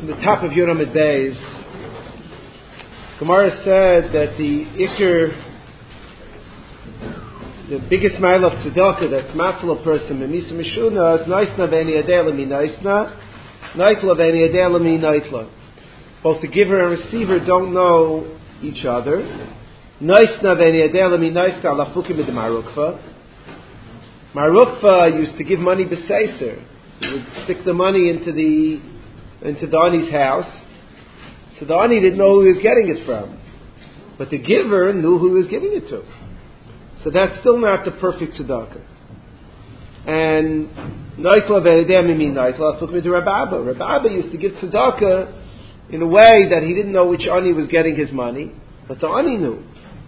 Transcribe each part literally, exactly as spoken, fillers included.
the top of Yoram Beis, Gemara said that the Iker, the biggest mile of tzedakah that's matful a person, Memisa Mishuna, is Naisna Veni Adela Mi Naisna, Naitla Veni Adela Mi Naitla. Both the giver and receiver don't know each other. Naisna Veni Adela Mi Naisna Lafukim Id Marukva. Marukva used to give money b'seiser. He would stick the money into the into the Ani's house. So the Ani didn't know who he was getting it from. But the giver knew who he was giving it to. So that's still not the perfect tzedakah. And Naitla Ve'edem Imi Naitla took me to Rababa. Rababa used to give tzedakah in a way that he didn't know which Ani was getting his money, but the Ani knew.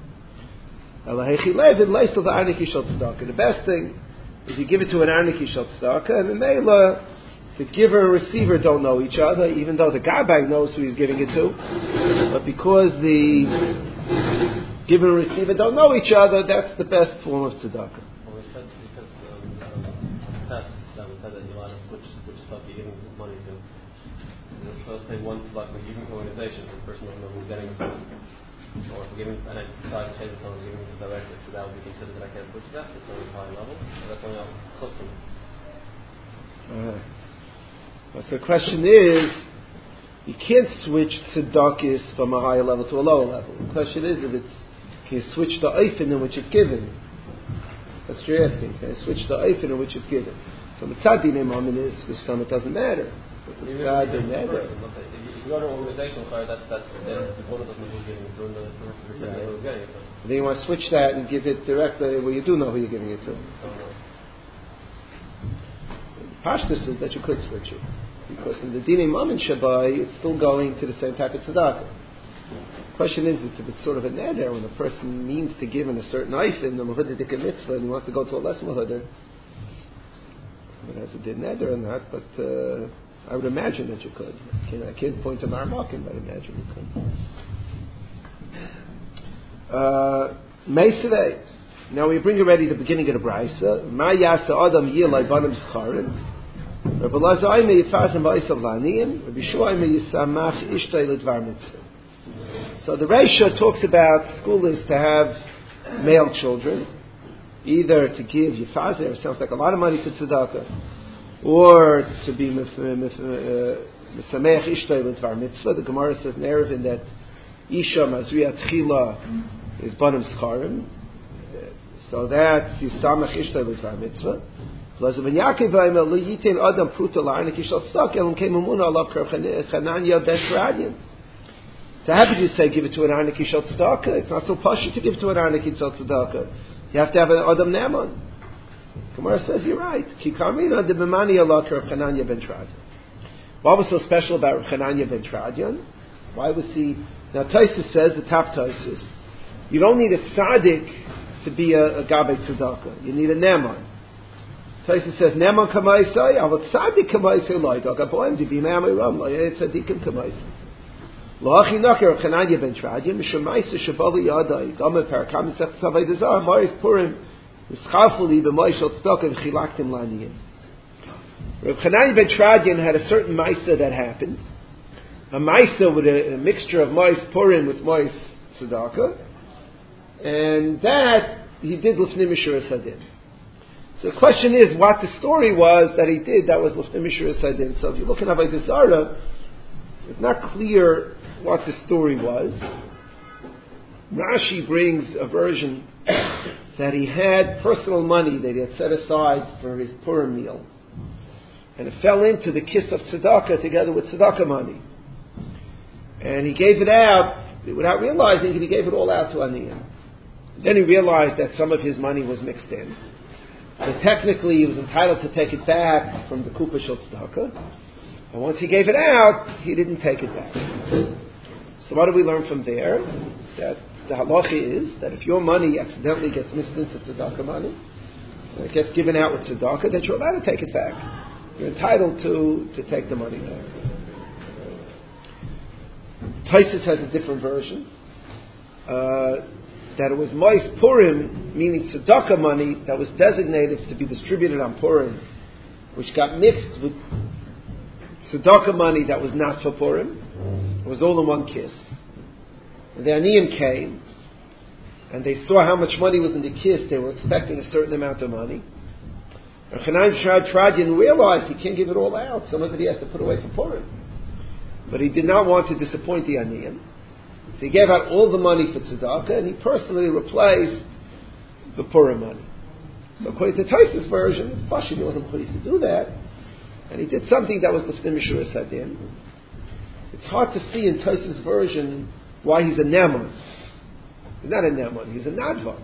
The best thing is you give it to an Arniki Shal Tzedakah, and the Mela, the giver and receiver don't know each other, even though the Gabbai knows who he's giving it to. But because the giver and receiver don't know each other, that's the best form of tzedakah. Well, we said, we said um, um, test that we said that you want to switch, which stuff you're giving money to. So let's say one tzedakah, you're giving to an organization, so the person doesn't know who's getting it from. Or if we're giving, and I decide to change someone, giving it directly, so that would be considered that I can't switch that, it's on a high level, so that's only else custom. Uh, well, so the question is, you can't switch tzedakis from a higher level to a lower level. The question is if it's, can you switch the oifen in which it's given? That's what you're asking. Can you switch the oifen in which it's given? So mitzad dinei mammon is, because from it doesn't matter. But mitzad dinei matter. If you go to an organizational card, that's, that's, then the total doesn't know who's getting it, doing the person Right. who's getting it. Then you want to switch that and give it directly where you do know who you're giving it to. Pashtus is that you could switch it. Because in the Dinei Mammon Shabai, it's still going to the same type of tzedakah. The question is, it's, if it's sort of a neder, when a person means to give in a certain eifin, the Mahudah Dika Mitzvah, and he wants to go to a less Mahudah, it has a din neder or not, but uh, I would imagine that you could. I can't, I can't point to Marmakim, but I imagine you could. Uh, Meisvei. Now we bring already the beginning of the Brisa. Ma yasa adam yilai banim zcharim. Rabbi Lazar ayme yifazim ba'isav laniyim. Rabbi Shua ayme yisamach ishtay lidvar mitzvah. So the Reisha talks about school is to have male children, either to give yifazim, it sounds like a lot of money to tzedakah, or to be misamech ishtay lidvar mitzvah. The Gemara says in Erevin that Isha mazriya tchila is banim zcharim. So that's Yisamach Ishtay L'Tvar Mitzvah. So how could you say give it to an Arniki Shal Tzedakah? It's not so posh to give it to an Arniki Shal Tzedakah. You have to have an Adam Neman. Gemara says you're right. Kikamina de B'mani Allah Rav Chananya ben Tradian. What was so special about Rav Chananya ben Tradian? Why was he? Now Taisus says, the top Taisus, you don't need a tzaddik to be a, a Gabei Tzedakah. You need a Neman. Taisus says, Neman Kamaisai, Avat Tzadik Kamaisai Loidak, Aboim Dibi Me'amai Ram, Loyet Tzadikim Kamaisai. Loachi Nakir, Chananya ben Tradian, Mishamaisa Shabali Yadai, Dama Parakam, Sech Tzavay Dezar, Maris Purim, Mischafuli, B'moishal Tzedakah, V'chilaktim Laniyim. Rav Chananya ben Tradian had a certain Maisa that happened. A Maisa with a, a mixture of Mois Purim with Mois Tzedakah. And that he did L'fnei Mishuras Hadin. So the question is what the story was that he did that was L'fnei Mishuras Hadin. So if you look at Avodah Zarah, it's not clear what the story was. Rashi brings a version that he had personal money that he had set aside for his Purim meal. And it fell into the kiss of tzedakah together with tzedakah money. And he gave it out without realizing it, he gave it all out to Aniyim. Then he realized that some of his money was mixed in. So technically he was entitled to take it back from the Kupa Shel Tzedakah. And once he gave it out, he didn't take it back. So what do we learn from there? That the halacha is that if your money accidentally gets mixed into tzedakah money, and it gets given out with tzedakah, that you're allowed to take it back. You're entitled to, to take the money back. Taisus has a different version. Uh, that it was Mois Purim, meaning tzedakah money, that was designated to be distributed on Purim, which got mixed with tzedakah money that was not for Purim. It was all in one kiss. And the Aniyim came, and they saw how much money was in the kiss. They were expecting a certain amount of money. And Chanan Tradian realized he can't give it all out. Some of it he has to put away for Purim. But he did not want to disappoint the Aniyim. So he gave out all the money for tzedakah, and he personally replaced the Purim money. So according to Tosfos' version, it's Pashut, he wasn't pleased to do that. And he did something that was Lifnei Meshuras Hadin. It's hard to see in Tosfos' version why he's a Neman. He's not a Neman, he's a Nadva.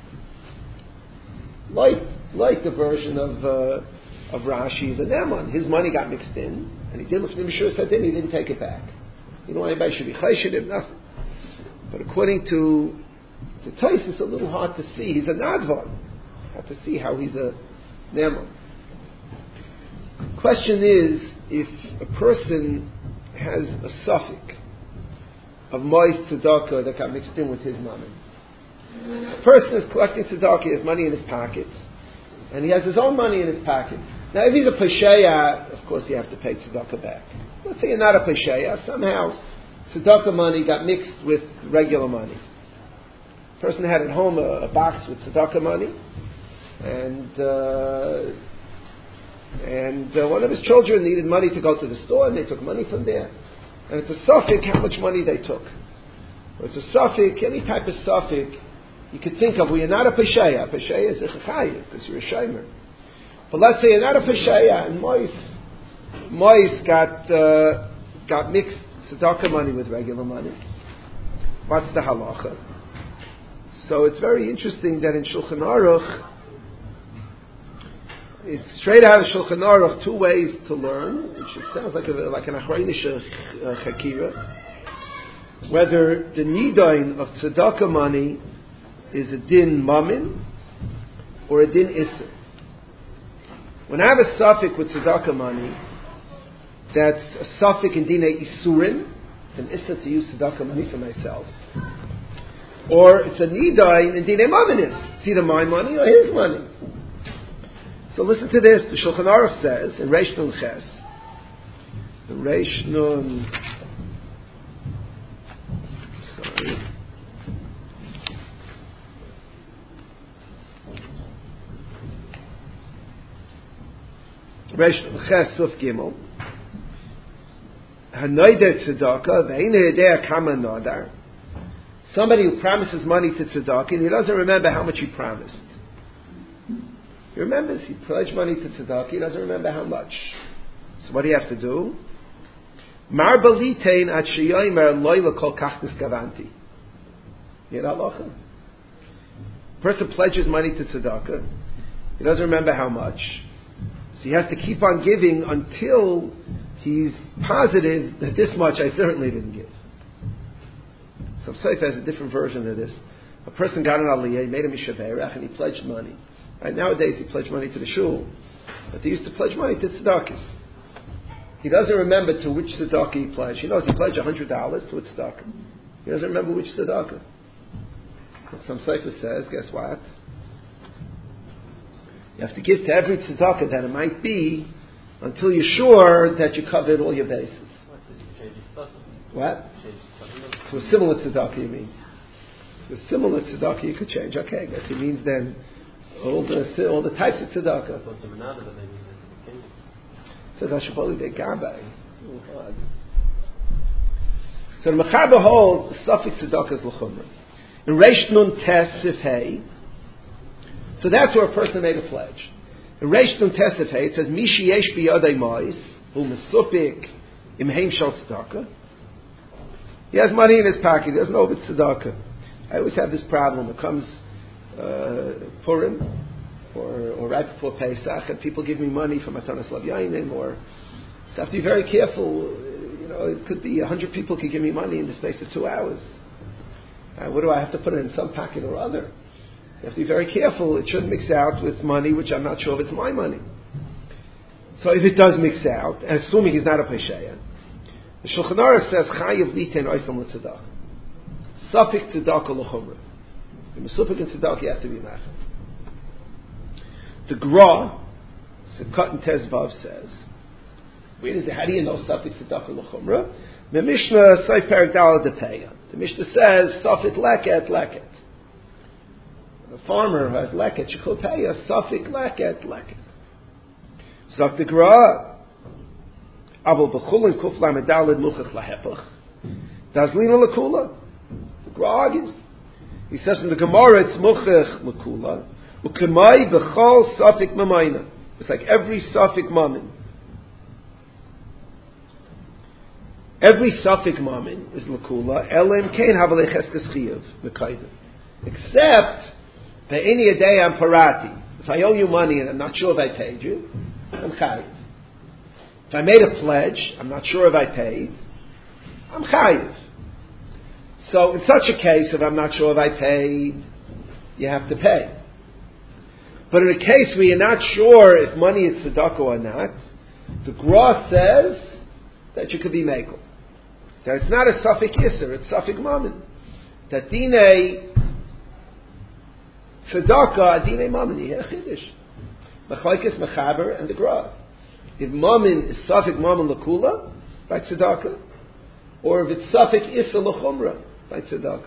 Like, like the version of uh, of Rashi, he's a Neman. His money got mixed in, and he did Lifnei Meshuras Hadin, he didn't take it back. You know, anybody should be chayshid, nothing. But according to the Tosfos, it's a little hard to see. He's a Nadva. Hard to see how he's a Neman. Question is, if a person has a suffix of mois tzedakah that got mixed in with his money. A person is collecting tzedakah, he has money in his pocket, and he has his own money in his pocket. Now, if he's a pesheya, of course you have to pay tzedakah back. Let's say you're not a pesheya, somehow tzedakah money got mixed with regular money. A person had at home a, a box with tzedakah money, and uh, and uh, one of his children needed money to go to the store, and they took money from there. And it's a suffix how much money they took. Or it's a suffix, any type of suffix you could think of. Well, you're not a pesheya. Pesheya is a chachayiv because you're a shomer. But let's say you're not a pesheya, and mois mois got uh, got mixed tzedakah money with regular money. What's the halacha? So it's very interesting that in Shulchan Aruch, it's straight out of Shulchan Aruch, two ways to learn, which sounds like a, like an achraynish chakira. Whether the nidain of tzedakah money is a din mamin or a din isser. When I have a suffix with tzedakah money, that's a suffix in dinei isurin. It's an isser to use tzedakah money for myself. Or it's a nidain in dinei maminis. It's either my money or his money. So listen to this. The Shulchan Aruch says in Reish Nun Ches, the Reish Nun, sorry, Reish Nun Ches Suf Gimel, Hanoider Tzedakah Ve'ina Yedea Kama Nodar. Somebody who promises money to tzedakah and he doesn't remember how much he promised. He remembers, he pledged money to tzedakah, he doesn't remember how much. So what do you have to do? Mar balitein at sheyomer loyla kol kach niskavanti. You know halacha? Person pledges money to tzedakah, he doesn't remember how much, so he has to keep on giving until he's positive that this much I certainly didn't give. Some Seif has a different version of this. A person got an aliyah, he made a mishaberach, and he pledged money. Right, nowadays he pledged money to the shul, but they used to pledge money to tzedakahs. He doesn't remember to which tzedakah he pledged. He knows he pledged one hundred dollars to a tzedakah. He doesn't remember which tzedakah. So some Sefer says, guess what? You have to give to every tzedakah that it might be until you're sure that you covered all your bases. What? To a similar tzedakah, you mean? To a similar tzedakah you could change. Okay, I guess he means then all the all the types of tzedakah. So that should probably be gabay. So the Mechaber holds the suffix tzedakah is l'chumrah. In Reish Nun Tes Sif Hey, so that's where a person made a pledge. In Reish Nun Tes Sif Hey it says Mishi Yesh Biyadei Mois Hu Mesupik Im Heim Shal Tzedakah. He has money in his pocket. He doesn't know if it's tzedakah. I always have this problem. It comes uh, Purim or, or right before Pesach, and people give me money for Matanas Lav Yainim, or so I have to be very careful. You know, it could be a hundred people could give me money in the space of two hours. Uh, what do I have to put it in some pocket or other? You have to be very careful. It shouldn't mix out with money which I'm not sure if it's my money. So if it does mix out, and assuming he's not a pesheya, the Shulchan Aruch says chayiv litein oisam l'tzedakah. Suffix tzedakah l'chumrah. The mesupik and tzedakah you have to be machal. The Gra, Sukkot and Tezvav says, Where is it? How do you know Safik Tzedakah L'chumra? The Mishnah Seif Perek Daled Depeya. The Mishnah says Safik Leket Leket. A farmer who has Leket Shechol Peya Safik Leket Leket. Saf the Gra Aval B'Chulin Kuf Lamed Daled Luchach Lahepach Dazlina L'Kula. The Gra argues. He says in the Gemara it's Muchach L'Kula Ukemai B'Chol Safik Mamayna. It's like every Safik Mamin. Every Safik Mamin is L'Kula, Elim Kain Havalei Cheskes Chiyav, Mekaydim. Except, Ve'eni Yadei Am Parati. If I owe you money and I'm not sure if I paid you, I'm Chayiv. If I made a pledge, I'm not sure if I paid, I'm Chayiv. So, in such a case, if I'm not sure if I paid, you have to pay. But in a case where you're not sure if money is tzedakah or not, the Gra says that you could be mekel. That it's not a Safik Yisr, it's Safik Mammon. That Dinei tzedakah, Dinei Mammon, Yeh Chiddush. Machlekes Mechaber and the Gra. If Mammon is Safik Mammon L'Kula, by tzedakah, or if it's Safik Yisr L'Chumra, by tzedakah.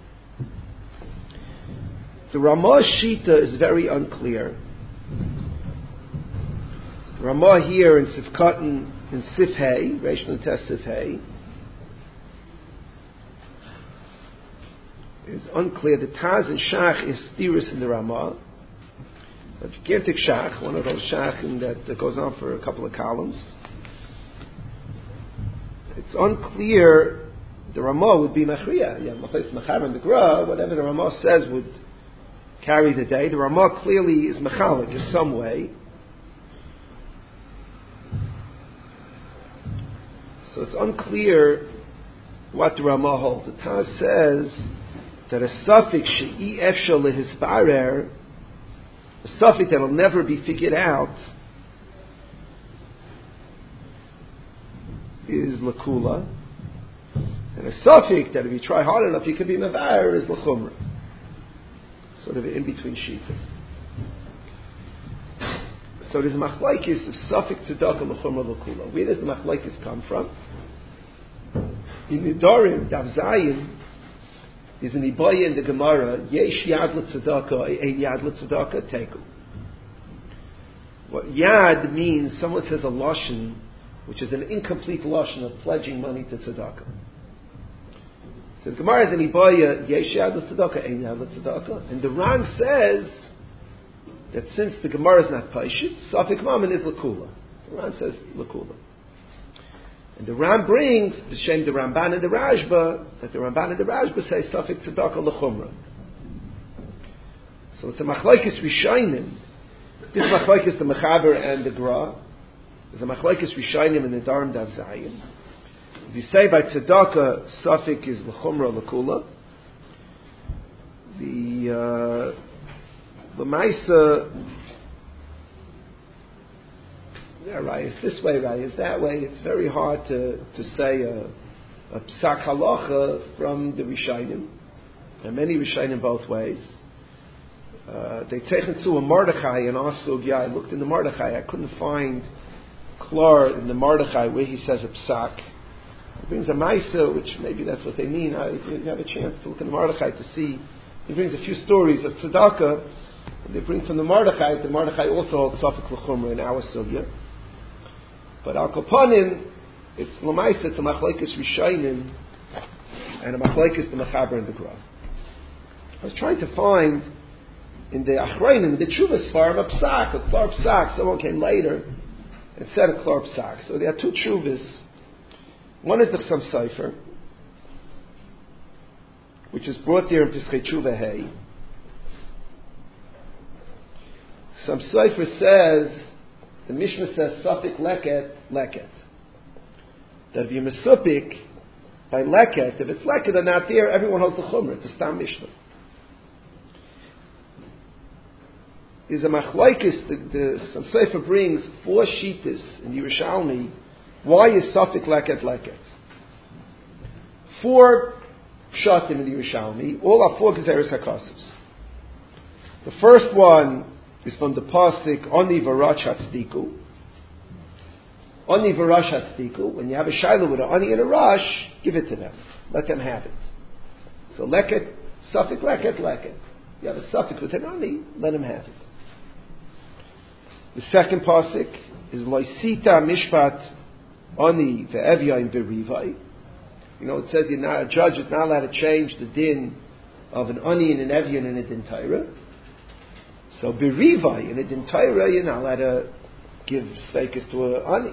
The Ramah Shita is very unclear. The Ramah here in Sifkatan, in Sifhei, Reish Nun Tes Sifhei, is unclear. The Taz and Shach is steerus in the Ramah. But you can't take Shach, one of those Shach that, that goes on for a couple of columns. It's unclear. The Ramah would be Machriya. Yeah, Machlis Mechaber and the Gra, whatever the Ramah says would carry the day. The Ramah clearly is mechalik in some way. So it's unclear what the Ramah holds. The Taz says that a suffix she'i efshal lehisparer, a suffix that will never be figured out, is lakula, and a suffix that if you try hard enough you can be mevayer is lachumra. Sort of an in-between shita. So there's a machlaikis of Safik Tzedakah L'Chumra L'Kula. Where does the machlaikis come from? In Nidarim, Dav Zayin, is an Ibaya in the Gemara, Yesh Yad L'Tzedakah, Ein Yad L'Tzedakah, Teku. What Yad means, someone says a Lashon, which is an incomplete Lashon of pledging money to Tzedakah. So the Gemara is an Ibaya, Yesh Yad L'Tzedakah, Ein Yad L'Tzedakah. And the Ran says that since the Gemara is not Paishit, Safik Mammon is L'Kula. The Ran says L'Kula. And the Ran brings, B'Shem the Ramban and the Rashba, that the Ramban and the Rashba say Safik Tzedakah L'Chumra. So it's a Machlaikis Rishaynim. This Machlaikis the Mechaber and the Gra. There's a Machlaikis Rishaynim in the Darim Dav Zayin. If you say by tzedakah, Safik is l'chumra l'kula, the uh, l'maisa, yeah, right, it's this way, right, it's that way. It's very hard to, to say a, a psak halacha from the Rishayim. There are many Rishayim both ways. Uh, they take into a Mordechai and also, yeah, I looked in the Mordechai, I couldn't find Klar in the Mordechai where he says a psak. He brings a Maisa, which maybe that's what they mean. I, if you have a chance to look in the Mordechai to see, he brings a few stories of tzedakah. They bring from the Mordechai. The Mordechai also holds Safik L'Chumra in our sugya. But Al Kopanim, it's L'Maisa, it's a Machlaikis Rishayim, and a Machlaikis the Mechaber and the Gra. I was trying to find in the Achrayim, in the Tshuvas farm, a psak, a Klar psak. Someone came later and said a Klar psak. So there are two Tshuvas. One is the Chassam Sofer, which is brought there in Pischei Tshuva Hey. Chassam Sofer says, the Mishnah says, Safik Leket, Leket. That if you're Mesupik by Leket, if it's Leket or not there, everyone holds the Chumrah. It's a Stam Mishnah. Is a Machlaikis, the, the Chassam Sofer brings four Shitas in Yerushalmi. Why is Safik Leket Leket? Four Pshatim in the Yerushalmi, all are four Gezeres HaKasos. The first one is from the Pasuk, Oni Varach Hatzdiku. Ani v'rash hatzdiku. When you have a shayla with an ani and a rash, give it to them. Let them have it. So leket, suffix leket, leket. You have a suffix with an ani, let them have it. The second pasuk is loisita mishpat ani ve'evyain berivai. You know, it says you're not, a judge is not allowed to change the din of an ani and an evyan and a din Torah. So berivai in a din Torah, you're not allowed to give sveikas to an ani.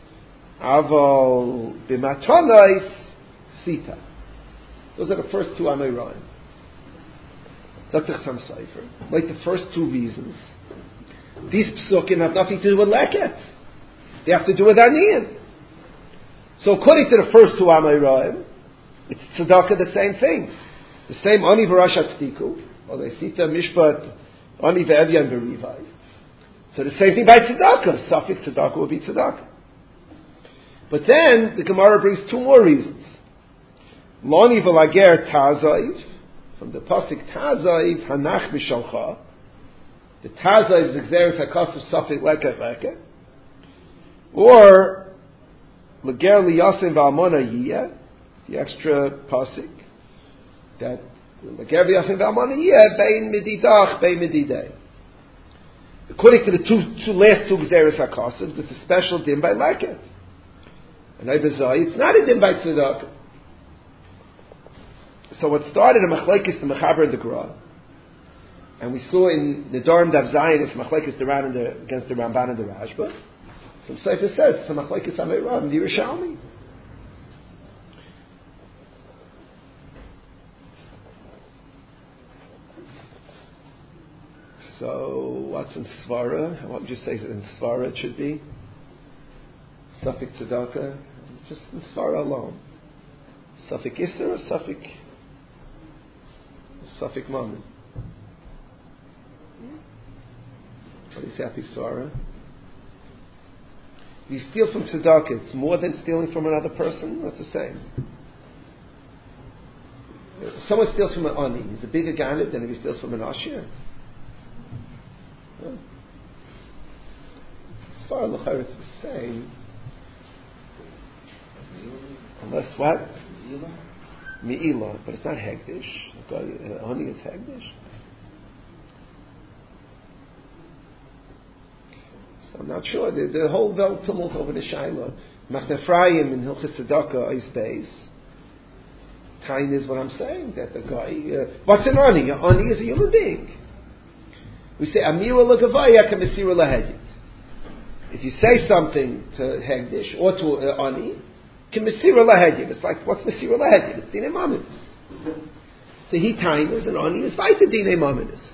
Aval b'matanais sita. Those are the first two Amoraim. Zaktach Sam Sefer. Like the first two reasons. These psukim have nothing to do with leket. They have to do with aniyan. So according to the first two Amoraim, it's tzedakah the same thing. The same ani v'rash hatzdiku, or the sita mishpat ani ve'evyan berivai. So the same thing by tzedakah. Suffix tzedakah will be tzedakah. But then the Gemara brings two more reasons. Loni v'lager tazaiv, from the pasuk tazaiv hanach mishalcha. The tazaiv is exeris hakasav suffix leket leket. Or lager liyasim v'almona yiyeh, the extra pasuk that lager liyasim v'almona yiyeh bein mididach bein mididei. According to the two, two last two exeris hakasav, it's a special din by leket. And it's not a din by tzedakah. So what started a machlekes the mechaber and the gra, and we saw in the Darm Dav Zayin it's machlekes the Ran and the against the Ramban and the Rashba. Some Sefer says it's a machlekes Amoraim the Yerushalmi. So what's in Svara? What would you say in Svara it should be? Suffix tzedakah, just in Svara alone. Suffix Isser or Suffix Suffix Mammon? What do you say, Happy Svara? If you steal from tzedakah, it's more than stealing from another person. That's the same. If someone steals from an ani, he's a bigger ganib than if he steals from an ashir. Svara l'chayr, it's the same. Unless what? Me'ilah, but it's not Hegdish. Honey is Hegdish. So I'm not sure. The, the whole Welt tumult over the Shaila. Machnefrayim in Hilchas Tzedakah is base. Tain is what I'm saying. That the guy. Uh, what's an Ani? An Ani is a human being. We say Amira l'gavaya k'mesira l'hedit. If you say something to Hegdish or to uh, Ani, Mesira lahedin. It's like, what's Mesira lahedin? It's Dinei Maminus. So he tainas and Ani is weiter Dinei Maminus.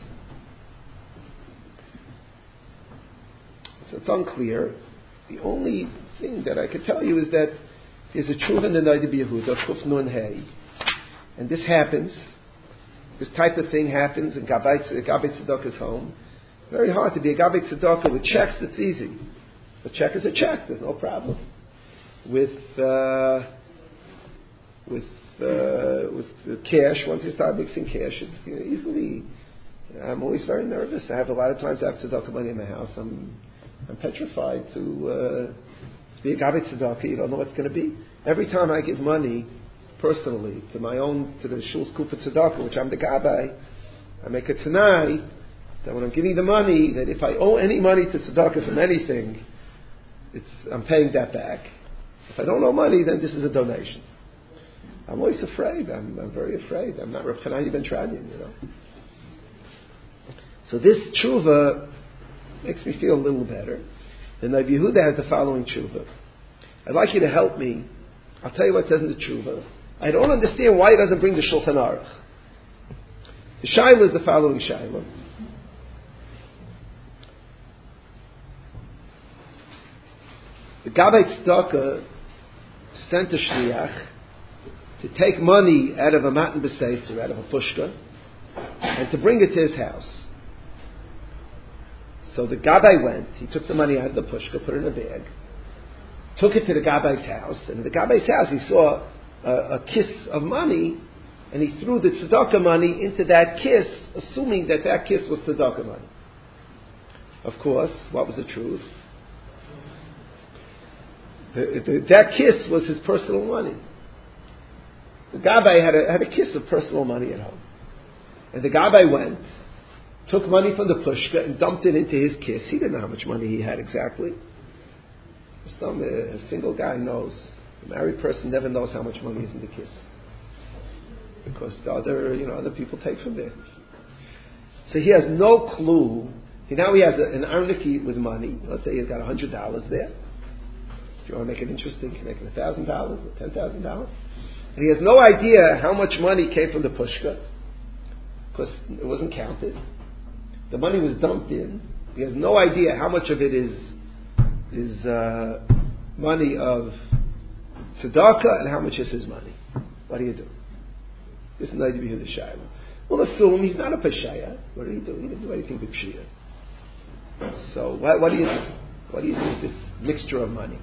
So it's unclear. The only thing that I could tell you is that there's a truth in the Noda B'Yehuda, Chuf Nun Hey. And this happens. This type of thing happens in Gabbai Tzedakah's home. Very hard to be a Gabbai Tzedakah with checks, it's easy. A check is a check, there's no problem. With uh, with uh, with cash, once you start mixing cash, it's you know, easily. I'm always very nervous. I have a lot of times I have tzedakah money in my house. I'm I'm petrified to uh, to be a gabbai tzedakah. You don't know what's going to be. Every time I give money personally to my own to the shul's kupa tzedakah, which I'm the gabbai, I make a tanai that when I'm giving the money, that if I owe any money to tzedakah from anything, it's I'm paying that back. If I don't owe money, then this is a donation. I'm always afraid. I'm, I'm very afraid. I'm not Rav Chananya ben Tradian, you know. So this tshuva makes me feel a little better. The Noda B'Yehuda has the following tshuva. I'd like you to help me. I'll tell you what it says in the tshuva. I don't understand why he doesn't bring the Shulchan Aruch. The shaila is the following shaila. The Gabbai Tzedakah sent a shliach to take money out of a matan b'seis, out of a pushka, and to bring it to his house. So the Gabbai went, he took the money out of the pushka, put it in a bag, took it to the Gabbai's house, and in the Gabbai's house he saw a, a kiss of money, and he threw the tzedakah money into that kiss, assuming that that kiss was tzedakah money. Of course, what was the truth? The, the, that kiss was his personal money. The Gabbai had a, had a kiss of personal money at home. And the Gabbai went, took money from the Pushka and dumped it into his kiss. He didn't know how much money he had exactly. Some, a single guy knows. A married person never knows how much money is in the kiss. Because the other, you know, other people take from there. So he has no clue. He, now he has a, an arniki with money. Let's say he's got one hundred dollars there. If you want to make it interesting, you can make it one thousand dollars or ten thousand dollars. And he has no idea how much money came from the Pushka. Because it wasn't counted. The money was dumped in. He has no idea how much of it is is uh, money of tzedakah and how much is his money. What do you do? This is not to be the shayla. We'll assume he's not a peshaya. What did he do? He didn't do anything with pshia. So what, what do you do? What do you do with this mixture of money?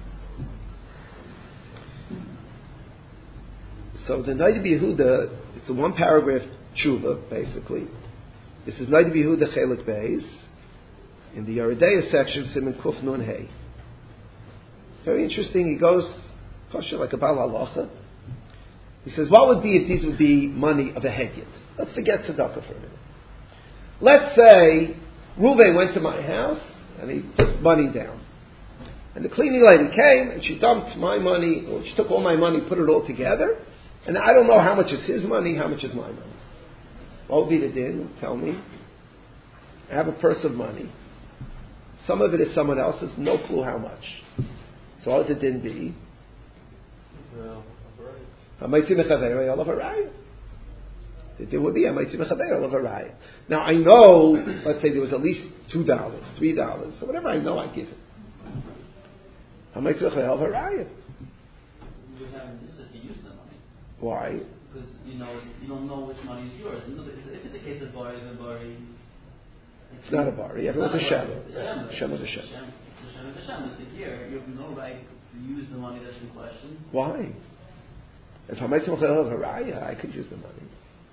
So the Noda B'Yehuda, it's a one paragraph tshuva basically. This is Noda B'Yehuda Chelik Beis in the Yeridea section, Siman Kuf Nun Hey. Very interesting. He goes kosher like a Baal Halacha. He says, what would be if these would be money of a hedyot? Let's forget tzedakah for a minute. Let's say Reuven went to my house and he put money down. And the cleaning lady came and she dumped my money, or she took all my money, put it all together, and I don't know how much is his money, how much is my money. What would be the din? Tell me. I have a purse of money. Some of it is someone else's, no clue how much. So what would the din be? The din would be Now I know, let's say there was at least two dollars, three dollars, so whatever I know I give it. This is to use the money. Why? Because you know you don't know which money is yours. You know, if it's a case of bari, then bari. It's not a bari. Everyone's a shem. Shem is a shem. Shem is a shem. So here you have no right to use the money that's in question. Why? If I'm making a haraya, I could use the money.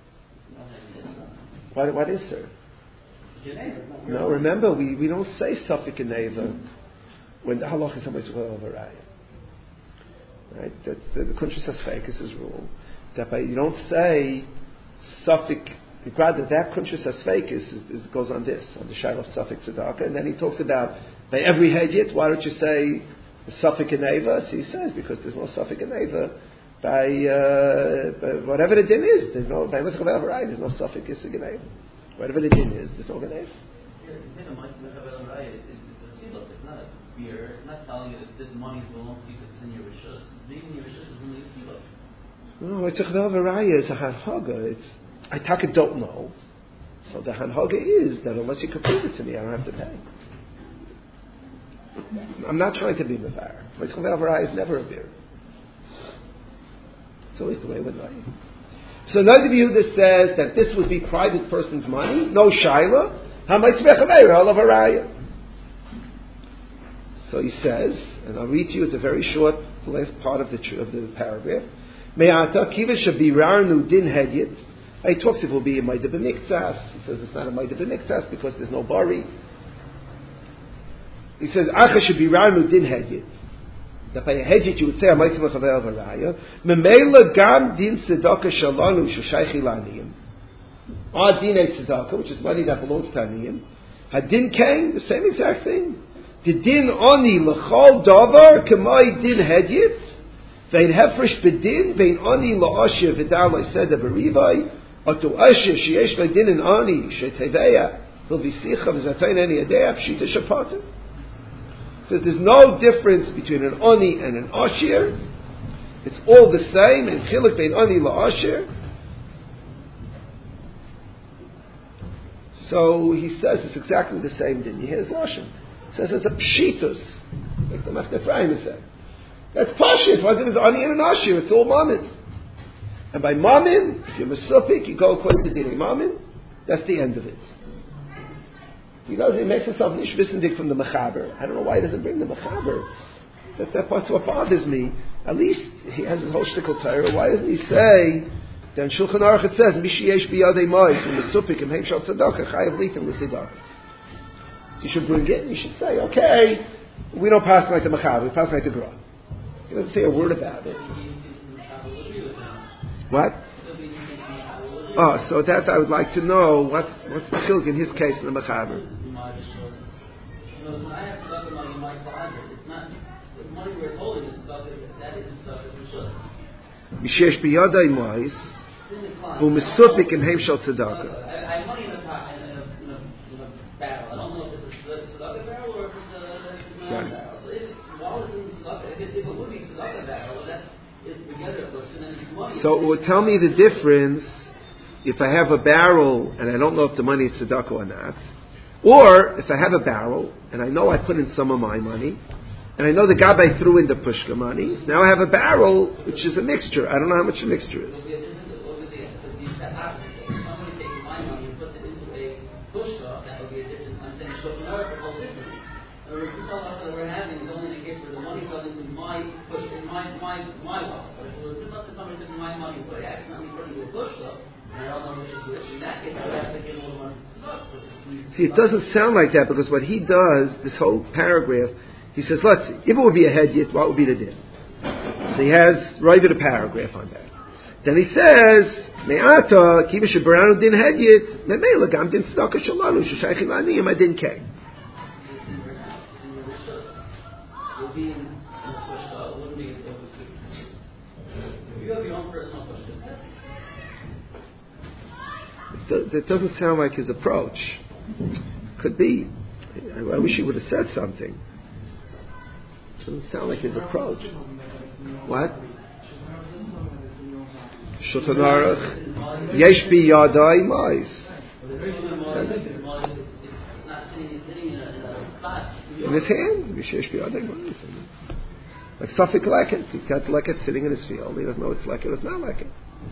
What, what is there? No, remember, we, we don't say suffik and neva when the halach is somebody's well of a raya. Right? That, the, the Kuntres HaSfeikis is rule that by, you don't say suffik, rather that Kuntres HaSfeikis is, is, goes on this, on the Shiloh suffik tzedakah, and then he talks about by every hedyot, why don't you say suffik and neva? So he says, because there's no suffik and neva. By, uh, by whatever the din is, there's no by Muslim Right, there's no suffix is a geneva. Whatever the din is, there's no geneva. Here, the Muslim Right is a siluk. It's not a beer. It's not telling you that this money belongs to you because it's in your rishus. Being in your rishus is only a siluk. No, it's a Raya. It's a hanhaga. It's I taka don't know. So the hanhaga is that unless you can prove it to me, I don't have to pay. I'm not trying to be mevar. Muslim Right is never a beer. It's always the way with money. So Noda B'Yehuda says that this would be private person's money, no shaila. So he says, and I'll read to you. It's a very short last part of the of the paragraph. Me'ata kiva shabirarnu din hedyet. He talks if it will be a ma'ida b'miktsas. He says it's not a ma'ida b'miktsas because there's no bari. He says acha shabirarnu din hedyet. That by a hedget you would say, "Amaytim lechaver v'raya." Memela gam din tzedakah shalanu sheshaychi laniyim. Our din tzedakah, which is money that belongs to aniyim. Hadin came the same exact thing. The din oni lechol davar k'may din hedget. Vein hefresh bedin vein oni laasher v'dar lo'seda b'rivai. Atu asher sheyesh bedin and oni sheteveya v'visicha v'zatayin any adeya pshita shapata. So there's no difference between an oni and an ashir. It's all the same. And chiluk bein oni la ashir. So he says it's exactly the same din. He hears lashon. He says it's a pshitus, like the Master Ephraim said. That's pashit. What if it's oni and an ashir? It's all mammon. And by mammon, if you're mesupik, you go according to din mammon. That's the end of it. He does. He makes himself nishvisendik from the mechaber. I don't know why he doesn't bring the mechaber. That that part's what bothers me. At least he has his whole shtickle Torah. Why doesn't he say? Then Shulchan Aruch it says mishiyesh biyadei moed from the supik and heim shal tzedakah chayav litem l'tzedakah. So you should bring it. and You should say, okay, we don't pass like the mechaber. We pass like the gra. He doesn't say a word about it. What? Oh, so that I would like to know what's what's the chiluk in his case in the mechaber. When I have tzedakah money in my closet, it's not the money we're holding is tzedakah. That isn't tzedakah. It's rishus. Mishesh biyadai mois, It's in the closet. u'mesupik in heim shel tzedakah. I, I have money in a pot in a, in a, in a, in a barrel. I don't know if it's a tzedakah barrel or if it's a, if it's a non-barrel. So if it's, while it's in the tzedakah, if it, if it would be tzedakah barrel, that is together, of course, and then it's money. So it would tell me the difference if I have a barrel and I don't know if the money is tzedakah or not, or if I have a barrel and I know I put in some of my money, and I know the gabbai threw in the pushka money, so now I have a barrel which is a mixture. I don't know how much the mixture is. Somebody takes my money and puts it into a pushka, that would be a different. I'm saying shulchan aruch is all different. The rizal that we're having is only in a case where the money fell into my push, in my my my wallet. But if it was not that somebody took my money and put it accidentally put it into a pushka, and I don't know which is which, in that case I would have to give a little money to tzedakah. See, it doesn't sound like that because what he does, this whole paragraph, he says, let's see, if it would be a hedyot, what would be the din? So he has right a paragraph on that. Then he says, Me'ata, kiva shebaranu din hedyot, memela gam din tzedakah shalanu, sheshaychi la'aniyim adin kei. Would be in a pushka, it wouldn't be in a pushka. If you have your own personal pushka, That doesn't sound like his approach. Could be. I wish he would have said something. It doesn't sound like his approach. What? Shulchan Aruch. Yesh bi yadai mais. it's not sitting, it's sitting in a, in a spot. In his hand. Yesh bi yadai mais. Like Safik leket. He's got leket sitting in his field. He doesn't know it's leket or it's not leket.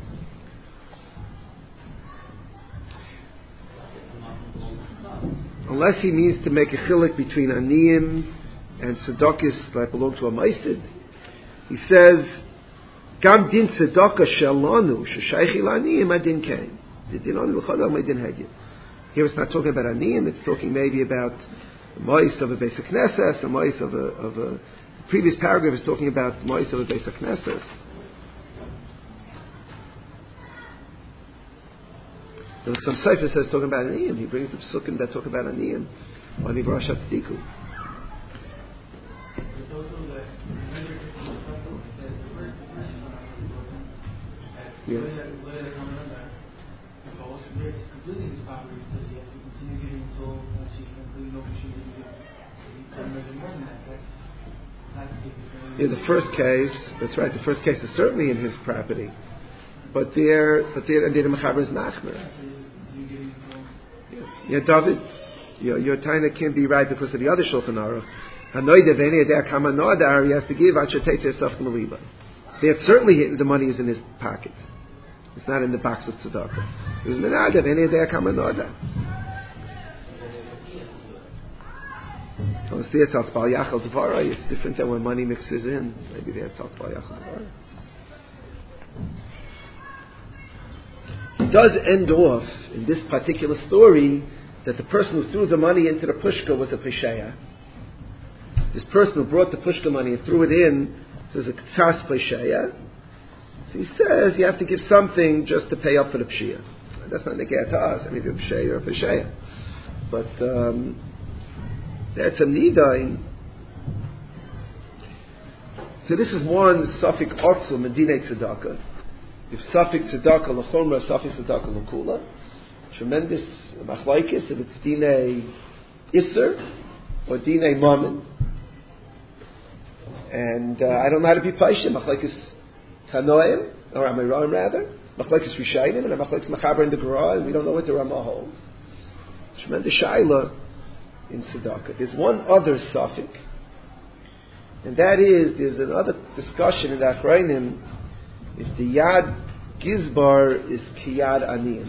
Unless he means to make a chiluk between aniyim and tzedakis that belong to a maisid. He says, Gam din tzedakah shelanu, sheshaychi la'aniyim adin kain. Here it's not talking about aniyim, it's talking maybe about the mois of a basic knesses, the mois of a, of a, the previous paragraph is talking about the mois of a basic knesses. There was some sefer says talking about aniyim. He brings the psukim that talk about aniyim on Ivrashat Tzdiku. It's also that remember the says the first the first Yeah. it's completing his property. He says he has to continue giving until she completely no machine to give. So he couldn't measure more than that. That's that's the In the first case, that's right. The first case is certainly in his property, but there, but there, the mechaber is machmer. Yeah, David, your your taina can't be right because of the other Shulchan Aruch. Hanoida v'nei der kamanodar, he has to give achetei yourself k'maliba. There certainly the money is in his pocket. It's not in the box of tzedakah. It was menada v'nei der kamanodar. Honestly, it's al yachal dvara. It's different than when money mixes in. Maybe that's al yachal dvara. It does end off in this particular story that the person who threw the money into the pushka was a pesheya. This person who brought the pushka money and threw it in says a ktsas pesheya. So he says you have to give something just to pay up for the pshia. That's not negay to us. I mean, if you're a pesheya, you're a pesheya. But um, that's a nidain. So this is one safik otzul medinei tzedakah. If Safik Tzedakah L'chomra, Safik Tzedakah L'kula, tremendous machlaikis, if it's Dinei Isser or Dinei Mammon. And uh, I don't know how to be Paishim, machlaikis Tanoim, or Amiram rather, machlaikis Rishayim, and machlaikis Machaber in the Gra, and we don't know what the Ramah holds. Tremendous Shaila in Tzedakah. There's one other Safik, and that is, there's another discussion in the Achrayim, if the Yad Gizbar is Kiyad Aniyim.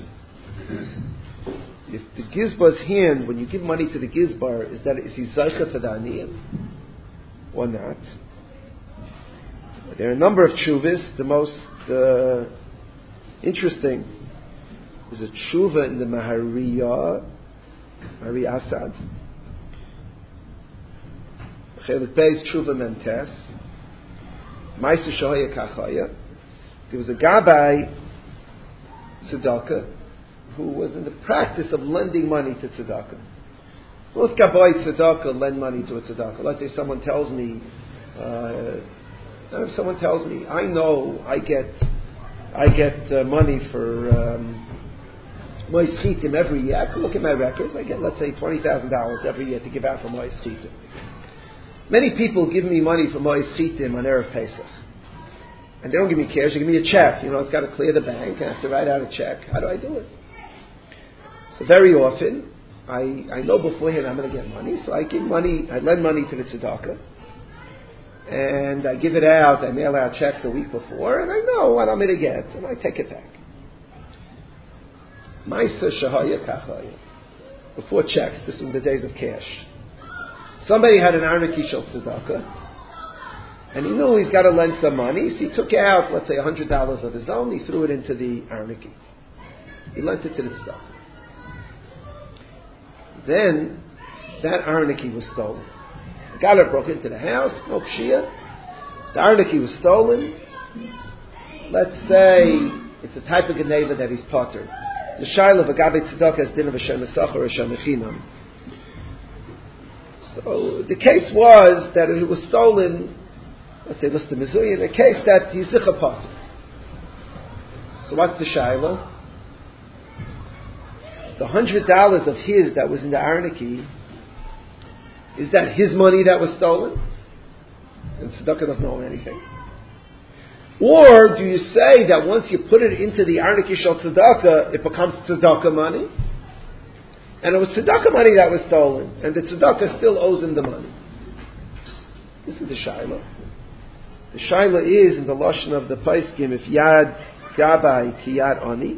If the Gizbar's hand, when you give money to the Gizbar, is that is he Zaycha for the Aniyim? Or not? There are a number of tshuvas. The most uh, interesting is a tshuva in the Mahariya, Mahari Asad. Chelik Beis Tshuva Mentes. Ma'aser Shahaya Kachaya. There was a Gabbai tzedakah who was in the practice of lending money to tzedakah. Most Gabbai tzedakah lend money to a tzedakah. Let's say someone tells me, uh, if someone tells me, I know I get, I get uh, money for um, my schitim every year. I can look at my records. I get, let's say, twenty thousand dollars every year to give out for my schitim. Many people give me money for my schitim on Erev Pesach. And they don't give me cash, they give me a check. You know, it's got to clear the bank, I have to write out a check. How do I do it? So very often, I, I know beforehand I'm going to get money, so I give money, I lend money to the tzedakah, and I give it out, I mail out checks a week before, and I know what I'm going to get, and I take it back. Ma'aser Shahaya Kachaya. Before checks, this was the days of cash. Somebody had an Arnaki Shel tzedakah, and he knew he's got to lend some money, so he took out, let's say, one hundred dollars of his own, he threw it into the Arnaki. He lent it to the tzedakah. Then, that Arnaki was stolen. The Galler broke into the house, no pshia. The Arnaki was stolen. Let's say it's a type of Geneva that he's potter. The Shaila of a Gabbai tzedakah is din of a Shem Esachar or a Shem Echinam. So, the case was that it was stolen, let's say, Mister Mizui, in a case that he's Zicha potter. So what's the Shaila? The hundred dollars of his that was in the Arnaki, is that his money that was stolen? And tzedakah doesn't own anything. Or do you say that once you put it into the Arnaki Shel tzedakah, it becomes tzedakah money? And it was tzedakah money that was stolen, and the tzedakah still owes him the money. This is the Shaila. The Shaila is in the Lashon of the Paiskim, if Yad Gabbai ki Yad Ani.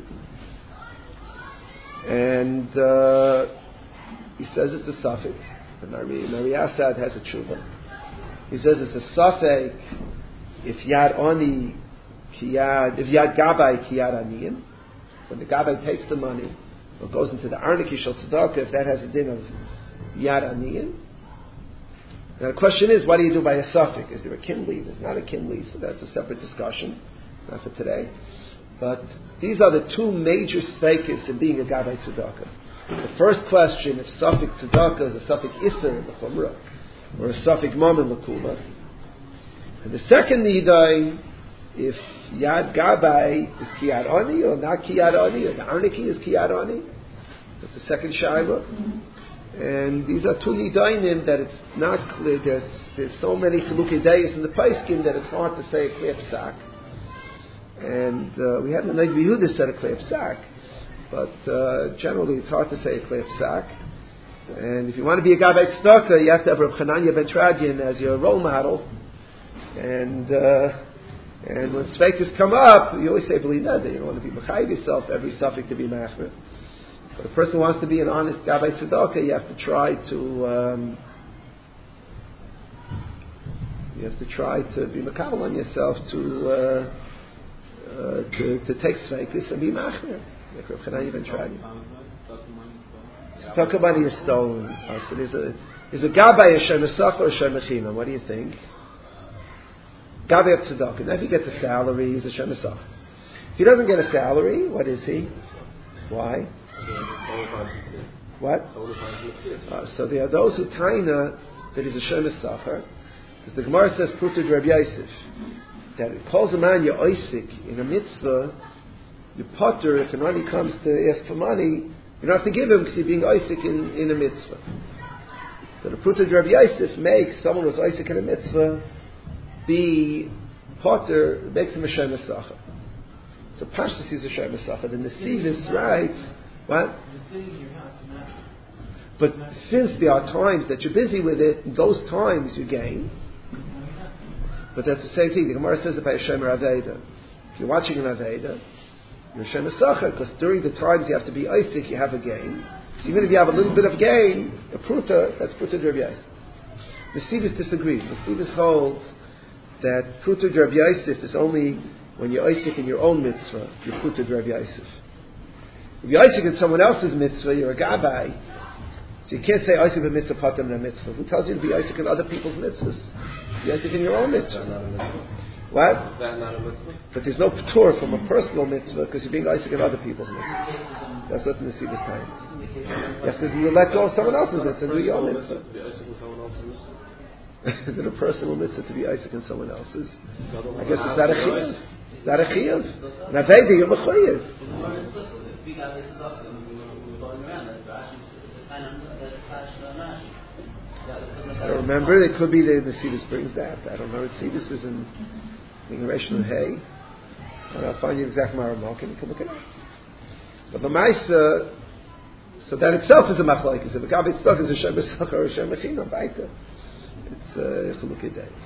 And uh, he says it's a suffix. And Mari, Mari Assad has a tshuva. He says it's a suffix if Yad Ani ki Yad, if Yad Gabbai ki Yad Aniyim. When the Gabbai takes the money, or goes into the Arnaki Shel tzedakah, if that has a din of Yad Aniyim. Now the question is, what do you do by a suffix? Is there a kinli? There's not a kinli, so that's a separate discussion, not for today. But these are the two major stakes in being a Gabbai tzedakah. The first question, if suffix tzedakah is a suffix iser in the chumrah, or a suffix mom in the kula. And the second nidai, if Yad Gabbai is ki Yad Ani or not ki Yad Ani, or the Arnaki is ki Yad Ani. That's the second shaila. And these are two nidainim that it's not clear. There's, there's so many chilukei deis in the Paiskim that it's hard to say a clear psak. And uh, we had the Nagbi Yehuda said a clear psak, but uh, generally it's hard to say a clear psak. And if you want to be a Gabbai tzedakah, you have to have Reb Chananya ben Tradian as your role model. And uh, and when sveikas come up, you always say b'li neder. You don't want to be mechayiv yourself every suffix to be machmir. But if a person wants to be an honest Gabbai tzedakah, you have to try to um, you have to try to be mekabel on yourself to uh, uh, to, to take sveikas and be machmir. Like Reb Chananya ben Tradian. Tzedakah money is stolen. Uh, so there's a there's a Gabbai a Shem Esachar or a Shem Echinam. What do you think? Gabbai of tzedakah. Now if he gets a salary, he's a Shem Esachar. If he doesn't get a salary, what is he? Why? What? Uh, so there are those who taina that he's a Shem Esachar, because the Gemara says Pruta Reb Yosef that it calls a man your Isaac in a mitzvah, your potter, if an money comes to ask for money, you don't have to give him because you're being Isaac in, in a mitzvah. So the Pruta Reb Yosef makes someone who's Isaac in a mitzvah be potter, makes him a Shem Esachar. So Pashtus is a Shem Esachar. The Nesivis writes, what? But since there are times that you're busy with it, those times you gain. But that's the same thing. The Gemara says about a Shemer Aveda. If you're watching an Aveda, you're a Shem Esachar, because during the times you have to be Isaac, you have a gain. So even if you have a little bit of gain, a Pruta, that's Pruta Reb Yosef. Nesivis disagrees. Nesivis holds that Pruta Reb Yosef is only when you're Isaac in your own mitzvah, you're Pruta Reb Yosef. If you're Isaac in someone else's mitzvah, you're a Gabbai. So you can't say Isaac in mitzvah, patam in a mitzvah. Who tells you to be Isaac in other people's mitzvahs? Be Isaac in your own mitzvah. What? Is that not a mitzvah? But there's no p'tur from a personal mitzvah because you're being Isaac in other people's mitzvahs. That's what the Nesidas time is. You have to let go of someone else's mitzvah and do your own mitzvah. Is it a personal mitzvah to be Isaac in someone else's? I guess it's not a chiyuv. It's not a chiyuv. Naveda, you're mechayiv. I don't remember. It could be the Nesidas brings that. I don't know. Nesidas is in the Generation of Hay. And I'll find you exact Maramalk and you can look it up. But the Maisa, so that itself is a machlokes. If a gabi tzedakah is a shem b'sachar or a shem b'chinam, baita. It's uh, chalukei days.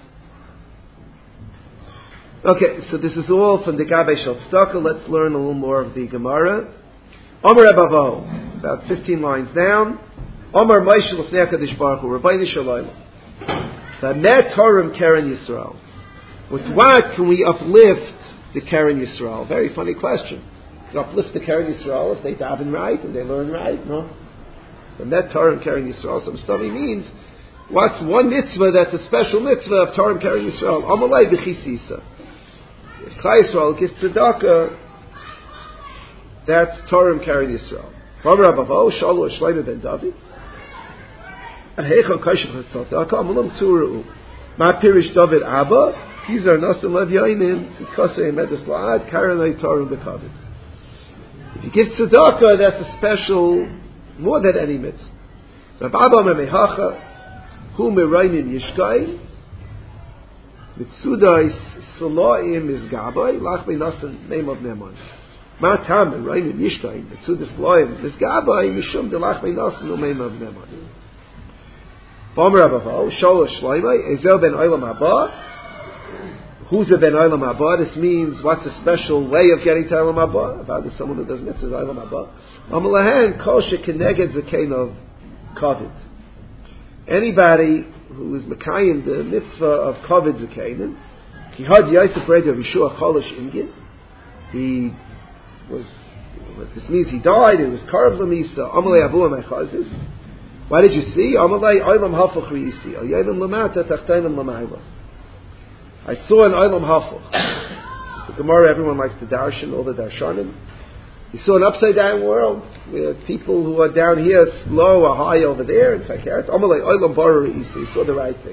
Okay, so this is all from the gabi shel tzedakah. Let's learn a little more of the Gemara. Omer Abavo, about fifteen lines down. Omer Moshe l'fnei HaKadosh Baruch Hu, Rabbeinu Shalom. V'amet Torah Keren Yisrael. With what can we uplift the Keren Yisrael? Very funny question. You can uplift the Keren Yisrael if they daven right and they learn right, no? V'amet Torah Keren Yisrael. Some study means what's one mitzvah that's a special mitzvah of Torah Keren Yisrael? Amalei b'chisisa. If Klal Yisrael gives tzedakah, that's Torah Keren Yisrael. Omer Abavo, Shalu Shlomo ben David. Ahecha Kashif Tzedakah. Amulam Tzuru. Ma Pirish David Abba. These are Nasim Lev Yoinim. Tzikasei Medes La'ad. Karanai Torah B'Kavit. If you give tzedakah, that's a special, more than any mitzvah. Rav Abba Memehacha. Hu Merayim Yishkai. Mitzudais Saloim is Gabai. Lach Beinasan Name of Neman. Ma Tam Merayim Yishkai. Mitzudas Saloim is Gabai. Mishum Delach Beinasan Name of Neman. Omer Abavo, Shalosh Shloimei, Ezel ben Olam Haba. Who's a ben Olam Haba? This means what's a special way of getting to Olam Haba? About this, someone who does mitzvahs Olam Haba. Amalahan Kol shekeneged zakein of Kovid. Anybody who is mekayim the mitzvah of Kovid zakeinim, he had Yosef Reder Yeshua Cholish Ingid. He was. This means he died. It was Karv Lamisa. Amalei Avu Mechazis. Why did you see? Amalei Olam Hafach Reisi. Oyelim Lamata Tachtenim Lamayla. I saw an Olam Hafach. The Gemara, everyone likes to darshan, all the darshanim. You saw an upside down world where people who are down here low are high over there. In fact, Amalei Olam Bara Reisi. You saw the right thing.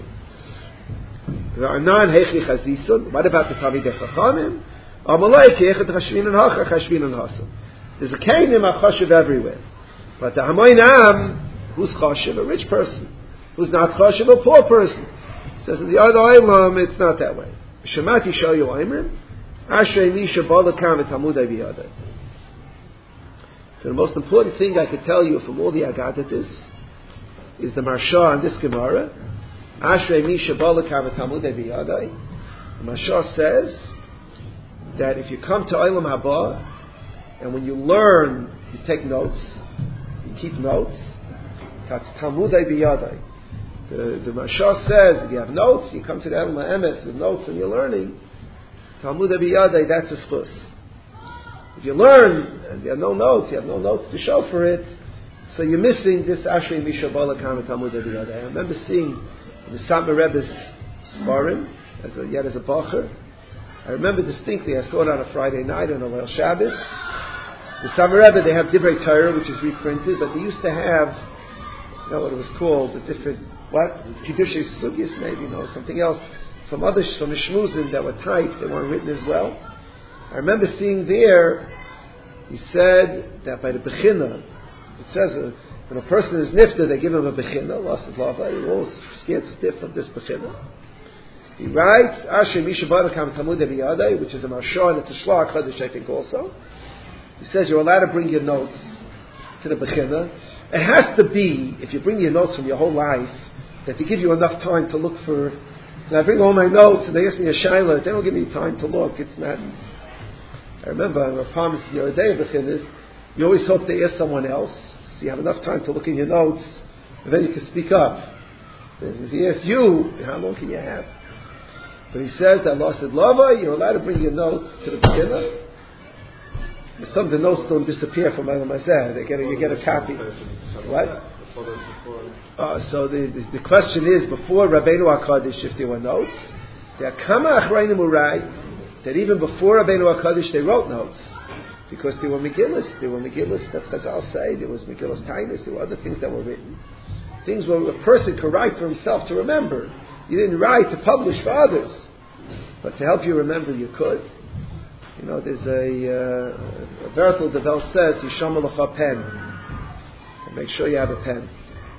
Anan Hechi Chazisun. What about the Talmidei Chachamim? Amalei Keichet Chashvin and Hacha Chashvin and Hasam. There's a kainim achashiv everywhere, but the hamoinam. Who's chashiv? A rich person. Who's not chashiv? A poor person. It says in the other Olam, it's not that way. Shemati shayu aimrim, ashrei misha balakam et hamudai biyadai. So the most important thing I could tell you from all the Agadatis is the Marsha in this Gemara. Ashrei misha balakam et hamudai biyadai. The Marsha says that if you come to Olam Haba and when you learn, you take notes, you keep notes. That's Talmudai biyadai. The the Marsha says if you have notes, you come to the Elam Emes with notes and you're learning. Talmudai biyadai, that's a schus. If you learn and you have no notes, you have no notes to show for it, so you're missing this Ashrei Misha Balakam Talmudai biyadai. I remember seeing the Satmar Rebbe's Svarim as a, yet as a bacher. I remember distinctly. I saw it on a Friday night on a Leil Shabbos. The Satmar Rebbe, they have Divrei Torah, which is reprinted, but they used to have. You know what it was called, the different, what? Kiddushei Sugyas maybe, you know, something else. From other, from the Shmuzim that were typed, they weren't written as well. I remember seeing there, he said that by the Bechina, it says uh, when a person is nifta, they give him a Bechina, lost his lava, he was scared stiff of this Bechina. He writes, Asher Misha Badakam Talmudai biyadai, which is a Marsha, and it's a Shloach Chodesh, I think also. He says you're allowed to bring your notes to the Bechina. It has to be, if you bring your notes from your whole life, that they give you enough time to look for. So I bring all my notes and they ask me a shaila, they don't give me time to look. It's not. I remember I promised the other day of Bechinis, you always hope they ask someone else, so you have enough time to look in your notes, and then you can speak up. If he asks you, how long can you have? But he says that Allah said, Lava, you're allowed to bring your notes to the beginner. Some of the notes don't disappear from Elam Hazeh. They get a, you get a copy. What? Uh, so the, the the question is, before Rabbeinu HaKadosh, if there were notes, The Akama Achrayim will write that even before Rabbeinu HaKadosh they wrote notes. Because there were Megillas, there were Megillas that Chazal say, there was Megillas Tainis, there were other things that were written. Things where a person could write for himself to remember. You didn't write to publish for others. But to help you remember, you could. You know, there's a, uh, a Bertel de Vel says, Yisham Alecha pen. And make sure you have a pen.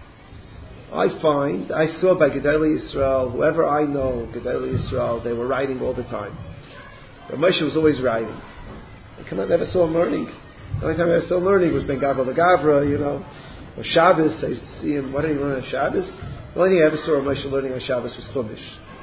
I find, I saw by Gedolei Yisrael, whoever I know, Gedolei Yisrael, they were writing all the time. But Moshe was always writing. I cannot never saw him learning. The only time I ever saw him learning was Ben Gavra Legavra, you know. Or Shabbos, I used to see him, what did he learn on Shabbos? The only thing I ever saw Moshe learning on Shabbos was Chumash.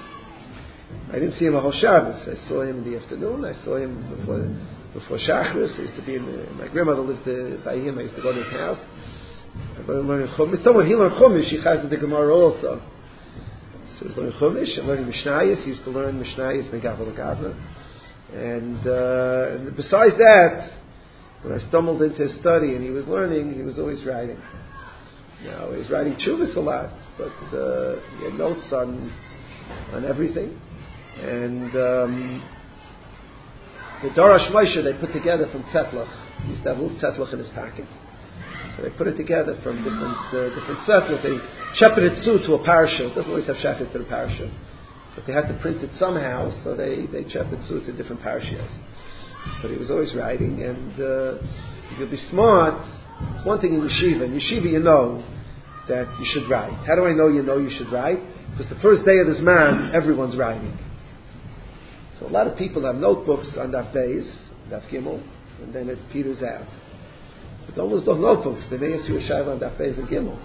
I didn't see him a whole Shabbos. I saw him in the afternoon. I saw him before before Shachris. I used to be in the, my grandmother lived uh, by him. I used to go to his house. I learned learning Chumash. Someone he learned Chumash. He has the Gemara also. So he was learning Chumash and learning Mishnayos. He used to learn Mishnayos and Gavra Legavra. And, uh, and besides that, when I stumbled into his study and he was learning, he was always writing. Now he was writing Chuvas a lot, but uh, he had notes on on everything. And um, the Darash Moshe they put together from Tzedlach. He used to have a little Tzedlach in his pocket. So they put it together from different uh, different Tzedlach. They shepherded it through to a parasha. It doesn't always have shachas to the parasha. But they had to print it somehow, so they, they shepherded it through to different parashas. But he was always writing, and uh, if you'll be smart, it's one thing in yeshiva. In yeshiva you know that you should write. How do I know you know you should write? Because the first day of this man, everyone's writing. So a lot of people have notebooks on Daf Beis, Daf Gimel, and then it peters out. But don't lose those notebooks. They may ask you a shayla on Daf Beis and Gimel.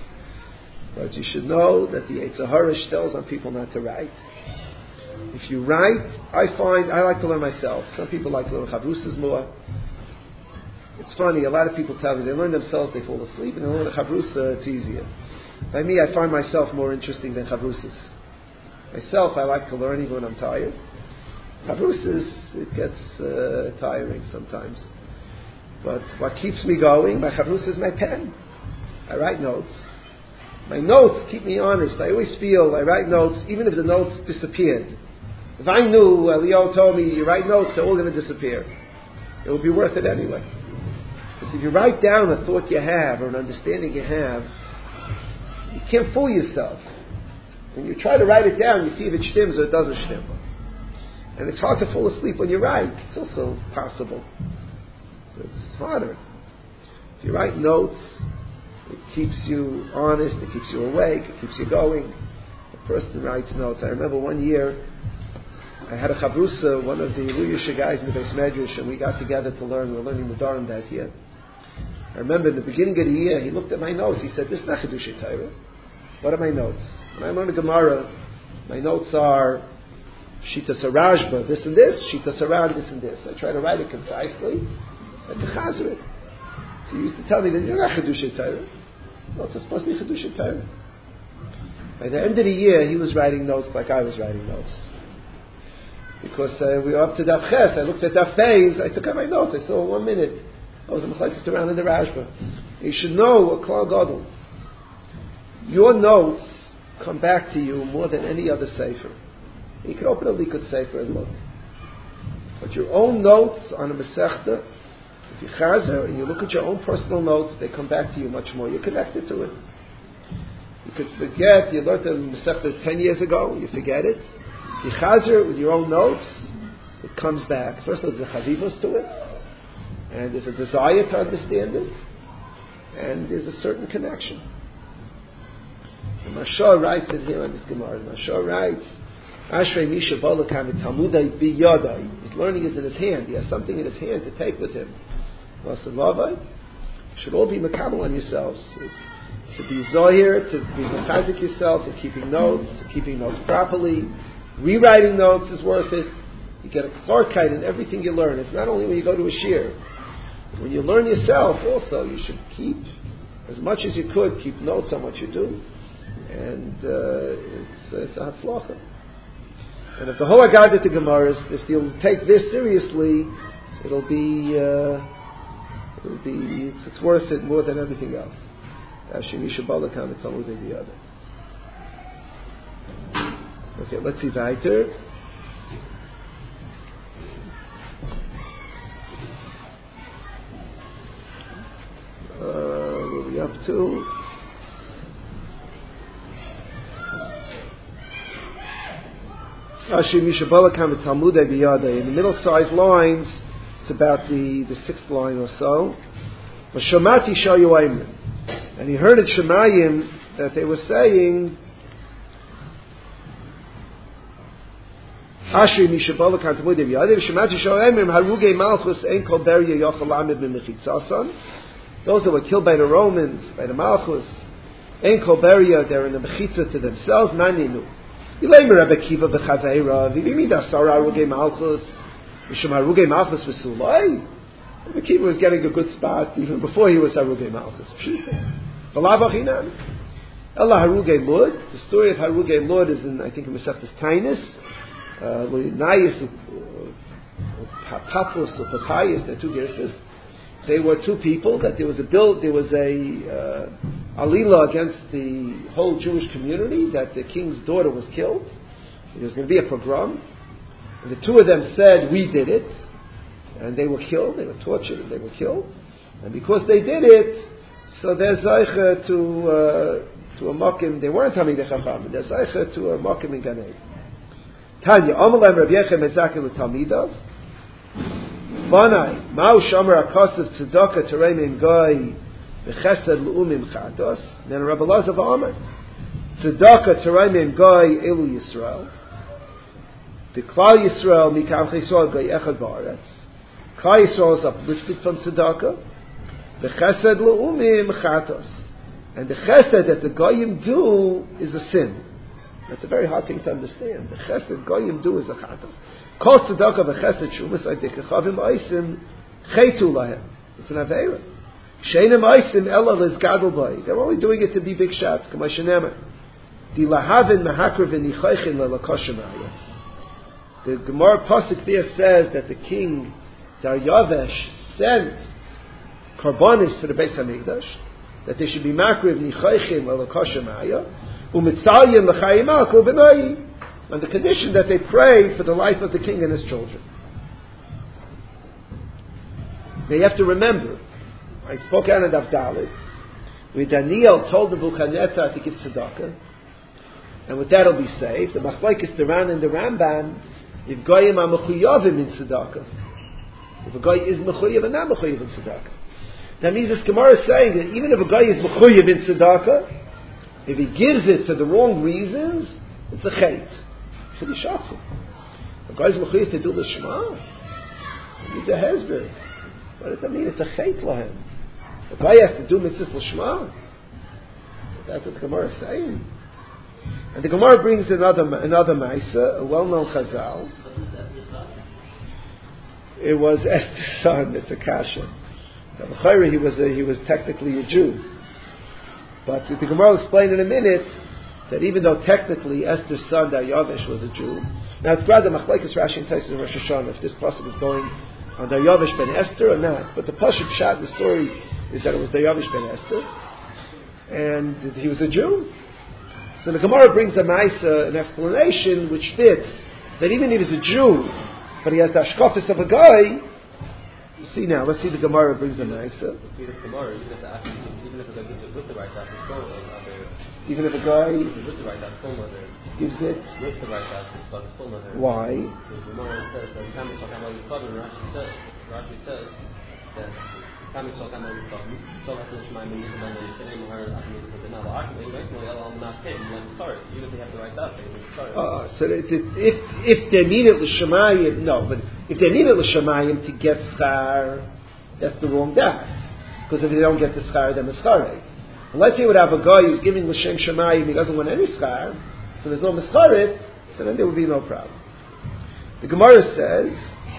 But you should know that the Yetzer Hara tells on people not to write. If you write, I find, I like to learn myself. Some people like to learn Chavrusas more. It's funny, a lot of people tell me they learn themselves, they fall asleep, and they learn a Chavrusa, it's easier. By me, I find myself more interesting than Chavrusas. Myself, I like to learn even when I'm tired. Chavrusas, it gets uh, tiring sometimes. But what keeps me going, my Chavrusa is my pen. I write notes. My notes keep me honest. I always feel I write notes, even if the notes disappeared. If I knew, uh, Leo told me, you write notes, they're all going to disappear. It will be worth it anyway. Because if you write down a thought you have or an understanding you have, you can't fool yourself. When you try to write it down, you see if it shtims or it doesn't shtim. And it's hard to fall asleep when you write. It's also possible. But it's harder. If you write notes, it keeps you honest, it keeps you awake, it keeps you going. The person writes notes. I remember one year, I had a chavrusa, one of the Luyusha guys in the Beis Medrash, and we got together to learn. We were learning the Dharam that year. I remember in the beginning of the year, he looked at my notes. He said, "This is not Chedushay Torah. What are my notes?" When I learn the Gemara, my notes are Shitas Arashba, this and this, Shitas Aran, this and this. I try to write it concisely. So I can chazer it. So he used to tell me that you're not Chedushay Torah. No, it's supposed to be Chedushay Torah. By the end of the year, he was writing notes like I was writing notes. Because uh, we were up to Daf Ches, I looked at Daf Beis, I took out my notes, I saw one minute. I was just around in the Rashba. You should know a Klal Gadol. Your notes come back to you more than any other sefer. You can open a Likud sefer and look. But your own notes on a Masechta, if you chazer and you look at your own personal notes, they come back to you much more. You're connected to it. You could forget, you learned the Masechta ten years ago, you forget it. If you chazer with your own notes, it comes back. First of all, there's a chavivos to it, and there's a desire to understand it, and there's a certain connection. And Mashal writes it here on this Gemara. Mashal writes, Ashrei Misha Bolakam Talmudai Biyadai. His learning is in his hand. He has something in his hand to take with him. Vasalavai should all be makabel on yourselves. To be zohir, to be mechazik yourself, to keeping notes, to keeping notes properly. Rewriting notes is worth it. You get a clarkite in everything you learn. It's not only when you go to a shir. When you learn yourself also, you should keep, as much as you could, keep notes on what you do. And uh, it's, it's a haflacha. And if the whole Agadah to Gemaras, if you'll take this seriously, it'll be, uh, it'll be, it's, it's worth it more than everything else. Hashem Yisha Balakam, it's always the other. Okay, let's see weiter. Uh, what are we up to? Ashim Yishabalakam Talmudei Biyadei. In the middle-sized lines, it's about the, the sixth line or so. Shamati Shayu, and he heard at Shemayim that they were saying, Ashri Mishabalakam Talmudei Biyadei. Shamati Shayu Haruge Malchus Ein Kol Beria Yochel Lamed B'Mechitzasan. Those that were killed by the Romans, by the Malchus, Ein Kol Beria, they're in the Mechitza to themselves. Maninu. Yilayim Rebbe Kiva b'Chaveira, v'imida Sara Arugei Malchus, v'shem Arugei Malchus v'Sulai. Rebbe Kiva was getting a good spot even before he was Arugei Malchus. Pshita. B'lav achinam. Ella Harugei Lud. The story of Harugei Lud is in, I think, in Masechtas Tainus. Nayis, Papus, or Papayas, the two gerses. They were two people that there was a bill, there was a uh, alila against the whole Jewish community that the king's daughter was killed. There was going to be a pogrom, and the two of them said, "We did it," and they were killed. They were tortured and they were killed. And because they did it, so they're zeicha to uh, to a makim. They weren't having the chacham. They're zeicha to a makim in Gan Eden. Tanya Amalem Rav Yechem Ezakel Talmidav. Banai, Mao Shomer Akasav Tzedakah Tereimim Goy V'Chesed L'Umim Chatos. Then Rabbi Lazav Amar Tzedakah Tereimim Goy Elu Yisrael. The Klal Yisrael Mikam Chesol Goy Echad Ba'aretz. Klal Yisrael is uplifted from Tzedakah. V'Chesed L'Umim Chatos. And the Chesed that the Goyim do is a sin. That's a very hard thing to understand. The Chesed Goyim do is a Chatos. Kol tzedakah v'chesed shumas adikachavim oisim cheitu lahem. It's an aveira. Sheinem oisim ela lizgadol b'ay. They're only doing it to be big shots. K'ma shenemer. Di lahavin mahakravin nichaychin lelakoshamaya. The Gemara Pasuk there says that the king Daryavesh sent karbonis to the Beis Hamikdash that they should be makriv nichaychin lelakoshamaya umitzalim l'chayimak u'benai. On the condition that they pray for the life of the king and his children. They have to remember, I spoke out of Dalit, where Daniel told Nebuchadnezzar to give tzedakah, and with that he'll be saved. The Machlekes Duran and the Ramban, if Goyim are mechuyavim in tzedakah, if a guy is mechuyav and not mechuyav in tzedakah, that means this Gemara is saying that even if a guy is mechuyav in tzedakah, if he gives it for the wrong reasons, it's a chait. For the shatzim. The guy's mechuyev to do the shema. He needs a hezber. What does that mean? It's a chait lahem. The guy has to do mitzvahs l'shema. That's what the Gemara is saying. And the Gemara brings another another ma'isa, a well-known chazal. It was Esther's son. It's a kasha. He was a, he was technically a Jew, but the Gemara will explain in a minute that even though technically Esther's son Daryavesh was a Jew, now it's rather Machlekes Rashi and Taisus and Rosh Hashanah if this pasuk is going on Daryavesh ben Esther or not. But the pasuk shot in the story is that it was Daryavesh ben Esther, and he was a Jew. So the Gemara brings a ma'isa, an explanation which fits that even if he's a Jew, but he has the ashkafis of a guy. You see now, let's see the Gemara brings a ma'isa. Even if the Gemara, even if the even if the guy gives it with the right that's Even if a guy gives it with the right that's gives it with the right that's still mother. Why? The Gemara says that Kami Shokam Al Yisrael, Rashi says Rashi says that Kami Shokam Al Yisrael, so that the Shemaim and Yisrael and Yisrael are Achim Yisrael and Al Achim, they might know Yal Al Nafim, when it starts, even if they have the right that's they can start. Uh, so that if if they need it l'shemayim, no, but if they need it l'shemayim to get schar, that's the wrong das. Because if they don't get the schar, then the schar. Let's say we have a guy who's giving l'shem shemayim, he doesn't want any schar, so there's no mischarit, so then there will be no problem. The Gemara says,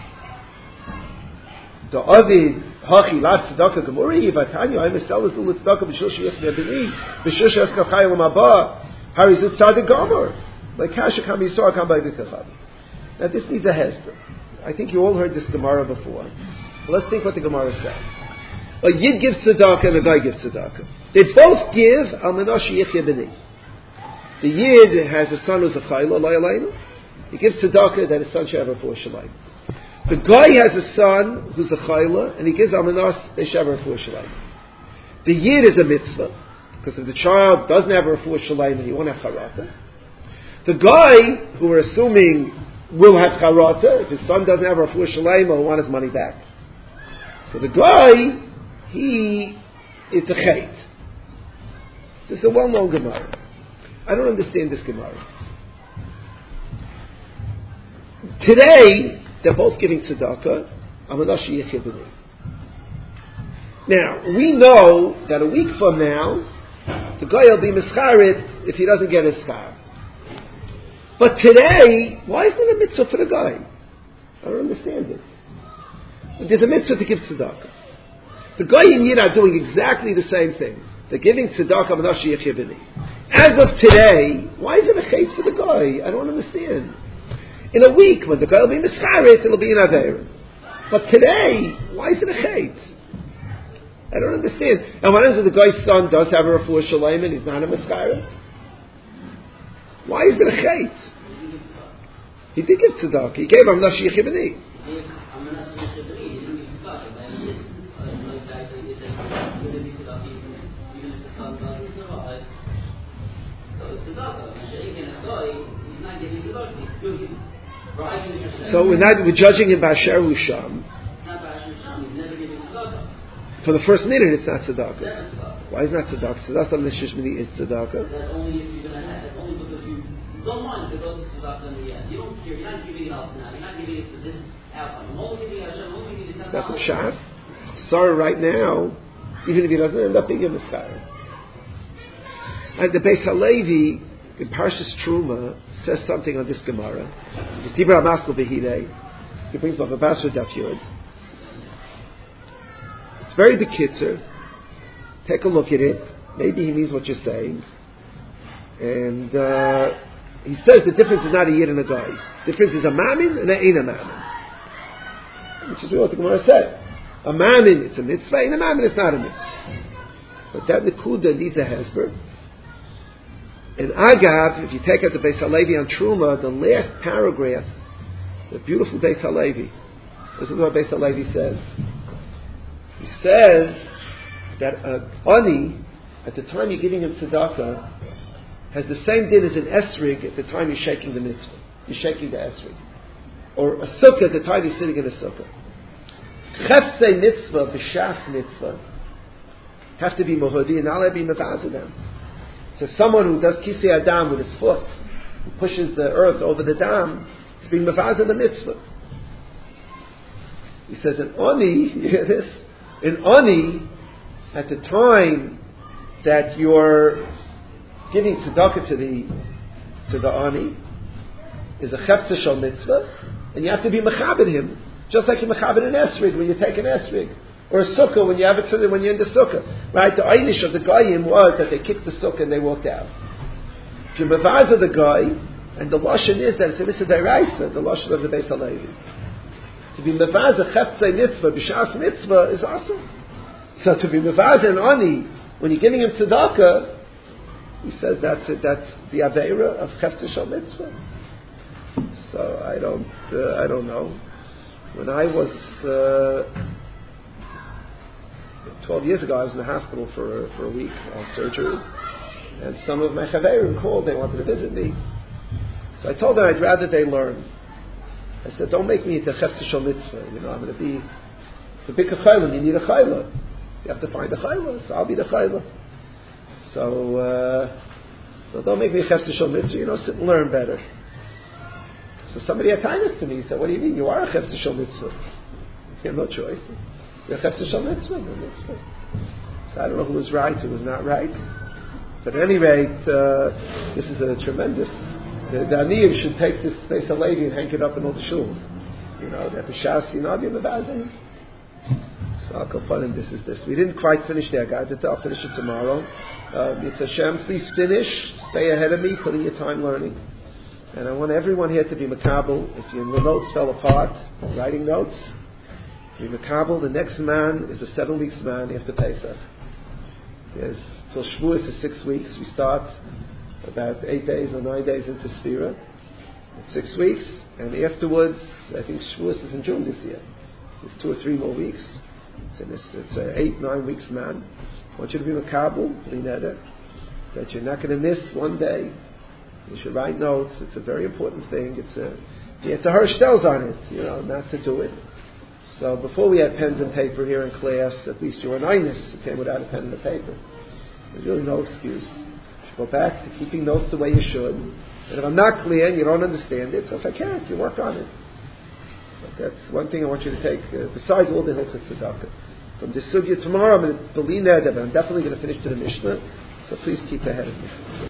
the Avid hachi las tzedakah gemuri yivatanya hay meselas ul tzedakah b'shul sheyes me'abini b'shul sheyes kachayim l'mabah harizut tzadik gomer like kasha kam yisor kam b'yikachav. Now this needs a hesper. I think you all heard this Gemara before. Let's think what the Gemara said. A yid gives tzedakah and a guy gives tzedakah. They both give al menosh yichya b'ni. The Yid has a son who's a chayla, lo yalaynu. He gives tzedakah that his son should have a refuah shalayim. The guy has a son who's a chayla, and he gives almanos, they should have a refuah shalayim. The Yid is a mitzvah, because if the child doesn't have a refuah shalayim, then he won't have charata. The guy, who we're assuming will have charata, if his son doesn't have a refuah shalayim, he'll want his money back. So the guy, he, it's a chait. This is a well-known Gemara. I don't understand this Gemara. Today, they're both giving tzedakah. Now, we know that a week from now, the guy will be mischarit if he doesn't get his schar. But today, why isn't it a mitzvah for the guy? I don't understand it. There's a mitzvah to give tzedakah. The guy and Yid are doing exactly the same thing. They're giving tzedakah manashi yechibini. As of today, why is it a chait for the guy? I don't understand. In a week, when the guy will be mischarit, it'll be an aveira. But today, why is it a chait? I don't understand. And what happens if the guy's son does have a refuah shalayim and he's not a mischarit? Why is it a chait? He did give tzedakah. He gave him manashi yechibini. So we're not we're judging him by Asher Husham. For the first minute, it's not tzedakah. Why is it not tzedakah? Tzedakah l'shishmini is tzedakah. That's only if you're going to have. That's only because you don't mind if it goes to tzedakah in the end. You don't care. You're not giving it out now. You're not giving it to this outcome. I'm only giving Hashem. I'm only giving it to That's a shot. Sorry, right now, even if he doesn't end up being a Messiah. And the Beis Halevi in Parshas Truma says something on this Gemara. It's Dibra Maskal Vehidei. He brings up a Basra Daf Yud. It's very bekitzer. Take a look at it. Maybe he means what you're saying. And uh, he says the difference is not a Yid and a guy. The difference is a mamin and an ain't a mamin. Which is what the Gemara said. A mamin, it's a mitzvah, and a mamin, it's not a mitzvah. But that nekuda needs a hesber. And Agav, if you take out the Beis Halevi on Truma, the last paragraph, the beautiful Beis Halevi, listen to what Beis Halevi says. He says that a ani, at the time you're giving him tzedakah, has the same din as an esrig at the time you're shaking the mitzvah. You're shaking the esrig. Or a sukkah at the time you're sitting in a sukkah. Chefzei mitzvah, b'shas mitzvah, have to be mohodi and not be mevazah them. So someone who does kisei adam with his foot, who pushes the earth over the dam, is being mevazah the mitzvah. He says, an oni, you hear this? An oni, at the time that you're giving tzedakah to the to the ani, is a chefzeh shel mitzvah, and you have to be mechabed him, just like you mechabed an esrig when you take an esrig. Or a sukkah when you have it when you're in the sukkah, right? The einish of the goyim was that they kicked the sukkah and they walked out. If you mevazah the guy, and the lashon is that it's a mitzvah deraisa, the lashon of the Beis Halevi. To be mevazah cheftzei mitzvah b'shas mitzvah is awesome. So to be mevazah an ani when you're giving him tzedakah, he says that's it, that's the aveira of cheftzei shel mitzvah. So I don't uh, I don't know. When I was uh, Twelve years ago, I was in the hospital for for a week on surgery, and some of my chaverim called. They wanted to visit me, so I told them I'd rather they learn. I said, "Don't make me into chefzeh shel mitzvah. You know, I'm going to be the big chayla. You need a chayla. So you have to find a chayla. So I'll be the chayla. So, uh, so don't make me a chefzeh shel mitzvah. You know, sit and learn better." So somebody had time to me. He said, "What do you mean? You are a chefzeh shel mitzvah. You have no choice." The chefzeh shel mitzvah, the mitzvah. So I don't know who was right, who was not right. But at any rate, uh, this is a tremendous. The, the aniyim should take this Beis Halevi and hang it up in all the shuls. You know, that the shas, you know, be mevazeh. So I'll go fun, and this is this. We didn't quite finish the Agadah. I'll finish it tomorrow. Um, it's Hashem. Please finish. Stay ahead of me. Put in your time learning. And I want everyone here to be makabel. If your notes fell apart, writing notes. We makabel, the next man is a seven weeks man after Pesach. There's till Shavuos is six weeks. We start about eight days or nine days into Sfira. It's six weeks, and afterwards, I think Shavuos is in June this year. It's two or three more weeks. So it's, it's uh, eight, nine weeks, man. I want you to be Makabel, B'neder, that you're not going to miss one day. You should write notes. It's a very important thing. It's a, yeah, it's a Hirsch tells on it, you know, not to do it. So before we had pens and paper here in class, at least you were an Inus. You came without a pen and a paper. There's really no excuse. You should go back to keeping notes the way you should. And if I'm not clear and you don't understand it, so if I can't, you work on it. But that's one thing I want you to take, uh, besides all the Hilchos Tzedakah. From this sugya tomorrow, I'm going to believe that, but I'm definitely going to finish to the Mishnah. So please keep ahead of me.